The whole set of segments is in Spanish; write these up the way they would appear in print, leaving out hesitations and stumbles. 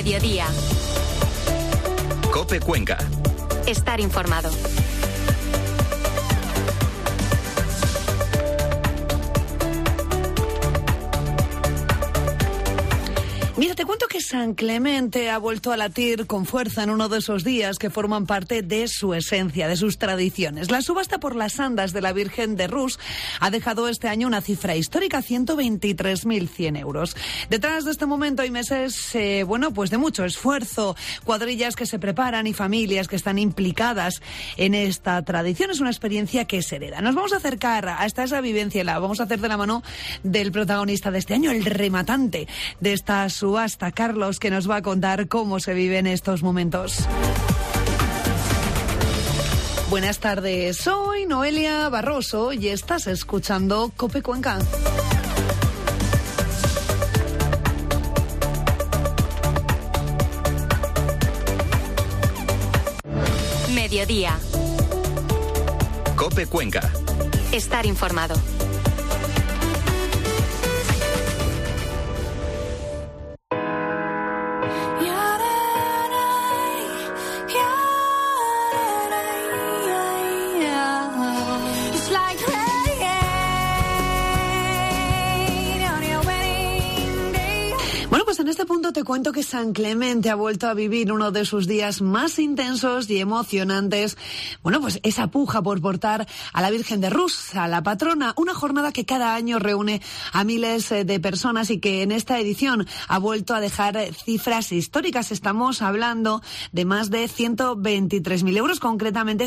Mediodía. COPE Cuenca. Estar informado. Mira, te cuento que San Clemente ha vuelto a latir con fuerza en uno de esos días que forman parte de su esencia, de sus tradiciones. La subasta por las andas de la Virgen de Rus ha dejado este año una cifra histórica, 123.100 euros. Detrás de este momento hay meses, pues de mucho esfuerzo, cuadrillas que se preparan y familias que están implicadas en esta tradición. Es una experiencia que se hereda. Nos vamos a acercar hasta esa vivencia y la vamos a hacer de la mano del protagonista de este año, el rematante de esta subasta, Carlos, que nos va a contar cómo se vive en estos momentos. Buenas tardes, soy Noelia Barroso y estás escuchando COPE Cuenca. Mediodía. COPE Cuenca. Estar informado. En este punto te cuento que San Clemente ha vuelto a vivir uno de sus días más intensos y emocionantes. Pues esa puja por portar a la Virgen de Rus, a la patrona, una jornada que cada año reúne a miles de personas y que en esta edición ha vuelto a dejar cifras históricas. Estamos hablando de más de 123.000 euros, concretamente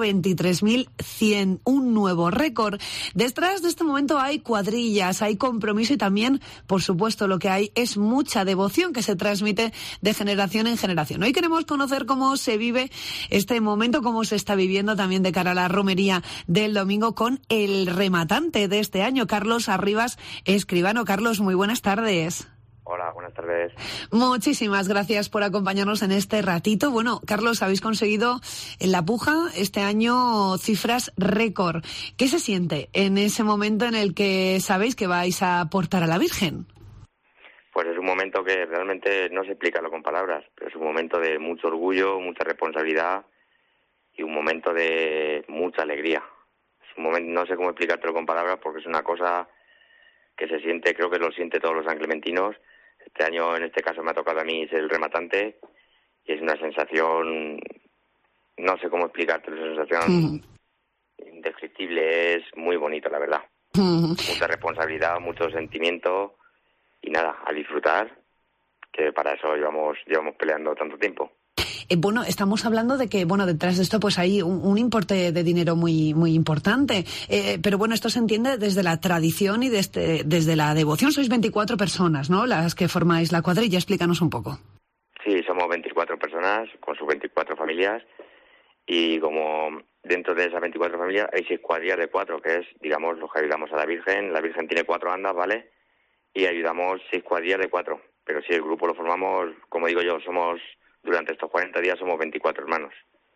123.100, un nuevo récord. Detrás de este momento hay cuadrillas, hay compromiso y también, por supuesto, lo que hay es mucha devoción que se transmite de generación en generación. Hoy queremos conocer cómo se vive este momento, cómo se está viviendo también de cara a la romería del domingo con el rematante de este año, Carlos Arribas Escribano. Carlos, muy buenas tardes. Hola, buenas tardes. Muchísimas gracias por acompañarnos en este ratito. Carlos, habéis conseguido en la puja este año cifras récord. ¿Qué se siente en ese momento en el que sabéis que vais a portar a la Virgen? Pues es un momento que realmente no se explica con palabras, pero es un momento de mucho orgullo, mucha responsabilidad y un momento de mucha alegría. Es un momento, no sé cómo explicártelo con palabras porque es una cosa que se siente, creo que lo siente todos los sanclementinos. Este año, en este caso, me ha tocado a mí ser el rematante y es una sensación, no sé cómo explicártelo, es una sensación indescriptible, es muy bonito, la verdad. Mucha responsabilidad, mucho sentimiento. Y nada, a disfrutar, que para eso llevamos peleando tanto tiempo. Estamos hablando de que, detrás de esto pues hay un importe de dinero muy muy importante. Pero esto se entiende desde la tradición y desde la devoción. Sois 24 personas, ¿no?, las que formáis la cuadrilla. Explícanos un poco. Sí, somos 24 personas con sus 24 familias. Y como dentro de esas 24 familias hay 6 cuadrillas de 4, que es, digamos, los que ayudamos a la Virgen. La Virgen tiene 4 andas, ¿vale? Y ayudamos 6 cuadrillas de 4. Pero sí, el grupo lo formamos, como digo yo, durante estos 40 días somos 24 hermanos.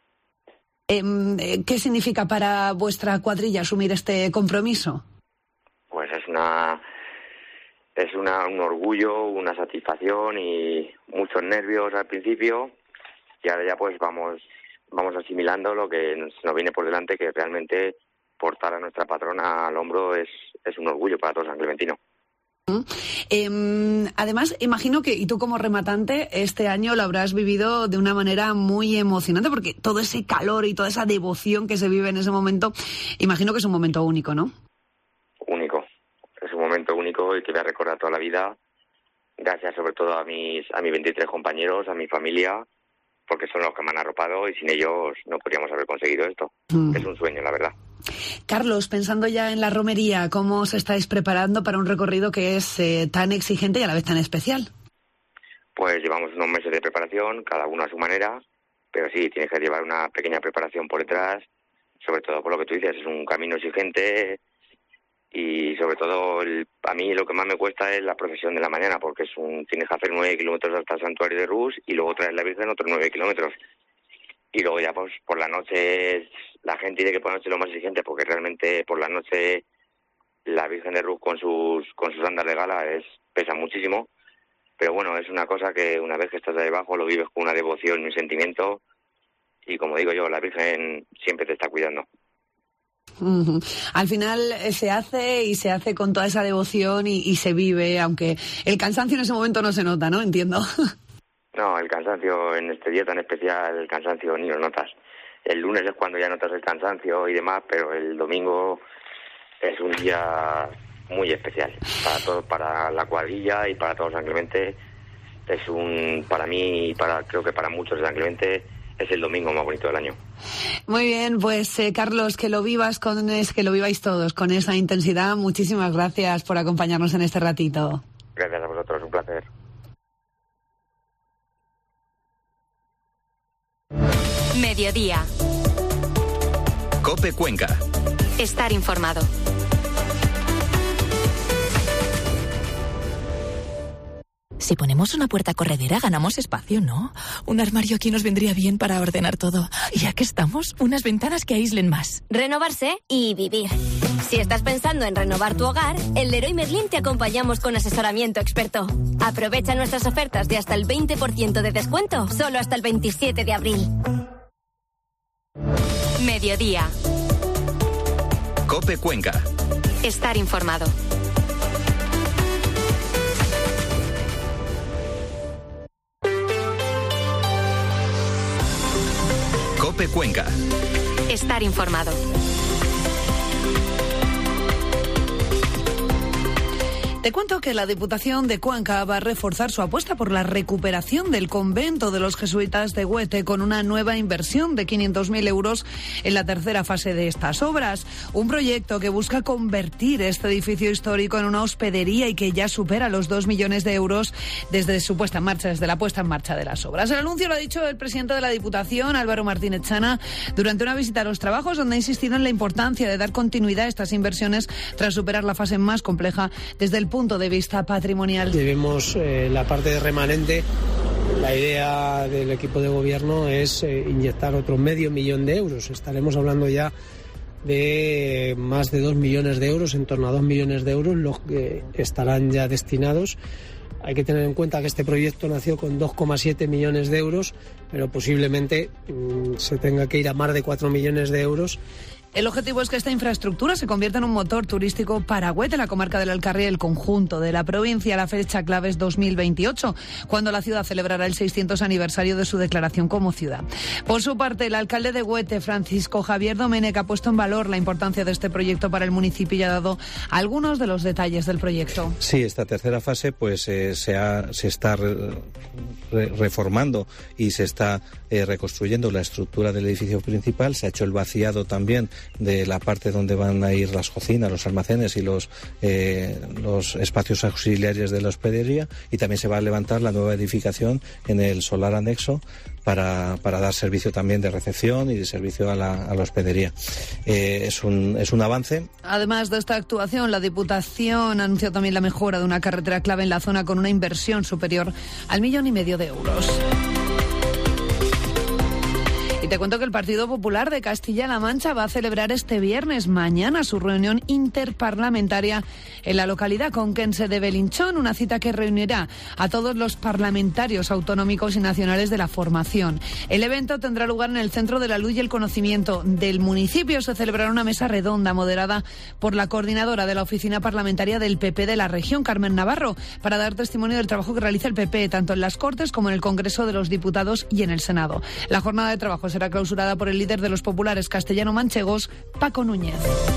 ¿Qué significa para vuestra cuadrilla asumir este compromiso? Pues es un orgullo, una satisfacción y muchos nervios al principio. Y ahora ya pues vamos asimilando lo que nos viene por delante, que realmente portar a nuestra patrona al hombro es un orgullo para todo San Clementino. Además, imagino que, y tú como rematante, este año lo habrás vivido de una manera muy emocionante, porque todo ese calor y toda esa devoción que se vive en ese momento, imagino que es un momento único, ¿no? Único. Es un momento único y que voy a recordar toda la vida. Gracias sobre todo a mis 23 compañeros, a mi familia, porque son los que me han arropado y sin ellos no podríamos haber conseguido esto. Es un sueño, la verdad. Carlos, pensando ya en la romería, ¿cómo os estáis preparando para un recorrido que es tan exigente y a la vez tan especial? Pues llevamos unos meses de preparación, cada uno a su manera, pero sí, tienes que llevar una pequeña preparación por detrás, sobre todo por lo que tú dices, es un camino exigente y sobre todo a mí lo que más me cuesta es la procesión de la mañana, porque tienes que hacer 9 kilómetros hasta el santuario de Rus y luego traer la Virgen otros 9 kilómetros. Y luego ya pues por la noche, la gente dice que por la noche es lo más exigente, porque realmente por la noche la Virgen de Rus con sus andas de gala pesa muchísimo, Pero bueno, es una cosa que una vez que estás ahí abajo lo vives con una devoción y un sentimiento, y como digo yo, la Virgen siempre te está cuidando. Uh-huh. Al final se hace con toda esa devoción y se vive, aunque el cansancio en ese momento no se nota, ¿no? Entiendo. No, el cansancio en este día tan especial, el cansancio ni lo notas. El lunes es cuando ya notas el cansancio y demás, pero el domingo es un día muy especial para todos, para la cuadrilla y para todos San Clemente. Para mí y creo que para muchos de San Clemente es el domingo más bonito del año. Muy bien, pues Carlos, que lo viváis todos con esa intensidad. Muchísimas gracias por acompañarnos en este ratito. Gracias a vosotros, un placer. Mediodía. COPE Cuenca. Estar informado. Si ponemos una puerta corredera, ganamos espacio, ¿no? Un armario aquí nos vendría bien para ordenar todo. Y ya que estamos, unas ventanas que aíslen más. Renovarse y vivir. Si estás pensando en renovar tu hogar, en Leroy Merlin te acompañamos con asesoramiento experto. Aprovecha nuestras ofertas de hasta el 20% de descuento, solo hasta el 27 de abril. Mediodía. COPE Cuenca. Estar informado. COPE Cuenca. Estar informado. Te cuento que la Diputación de Cuenca va a reforzar su apuesta por la recuperación del convento de los jesuitas de Huete con una nueva inversión de 500.000 euros en la tercera fase de estas obras. Un proyecto que busca convertir este edificio histórico en una hospedería y que ya supera los 2 millones de euros desde la puesta en marcha de las obras. El anuncio lo ha dicho el presidente de la Diputación, Álvaro Martínez Chana, durante una visita a los trabajos, donde ha insistido en la importancia de dar continuidad a estas inversiones tras superar la fase más compleja desde el punto de vista patrimonial. Debemos la parte remanente. La idea del equipo de gobierno es inyectar otro $500 millón de euros. Estaremos hablando ya de más de 2 millones de euros, en torno a 2 millones de euros, los que estarán ya destinados. Hay que tener en cuenta que este proyecto nació con 2,7 millones de euros, pero posiblemente se tenga que ir a más de 4 millones de euros. El objetivo es que esta infraestructura se convierta en un motor turístico para Huete, la comarca del Alcarria y el conjunto de la provincia. La fecha clave es 2028, cuando la ciudad celebrará el 600 aniversario de su declaración como ciudad. Por su parte, el alcalde de Huete, Francisco Javier Domènech, ha puesto en valor la importancia de este proyecto para el municipio y ha dado algunos de los detalles del proyecto. Sí, esta tercera fase pues se está reformando y se está reconstruyendo la estructura del edificio principal. Se ha hecho el vaciado también de la parte donde van a ir las cocinas, los almacenes y los espacios auxiliares de la hospedería, y también se va a levantar la nueva edificación en el solar anexo para dar servicio también de recepción y de servicio a la hospedería. Es un avance. Además de esta actuación, la Diputación ha anunciado también la mejora de una carretera clave en la zona con una inversión superior al 1,5 millones de euros. Y te cuento que el Partido Popular de Castilla-La Mancha va a celebrar este viernes mañana su reunión interparlamentaria en la localidad conquense de Belinchón, una cita que reunirá a todos los parlamentarios autonómicos y nacionales de la formación. El evento tendrá lugar en el Centro de la Luz y el Conocimiento del municipio. Se celebrará una mesa redonda moderada por la coordinadora de la oficina parlamentaria del PP de la región, Carmen Navarro, para dar testimonio del trabajo que realiza el PP tanto en las Cortes como en el Congreso de los Diputados y en el Senado. La jornada de trabajo será clausurada por el líder de los populares castellano-manchegos, Paco Núñez.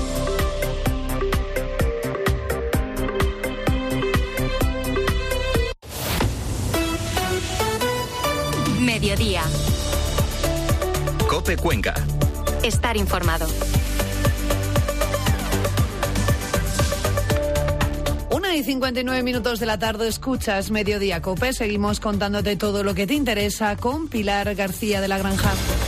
Mediodía. COPE Cuenca. Estar informado. 1:59 de la tarde, escuchas Mediodía COPE. Seguimos contándote todo lo que te interesa con Pilar García de la Granja.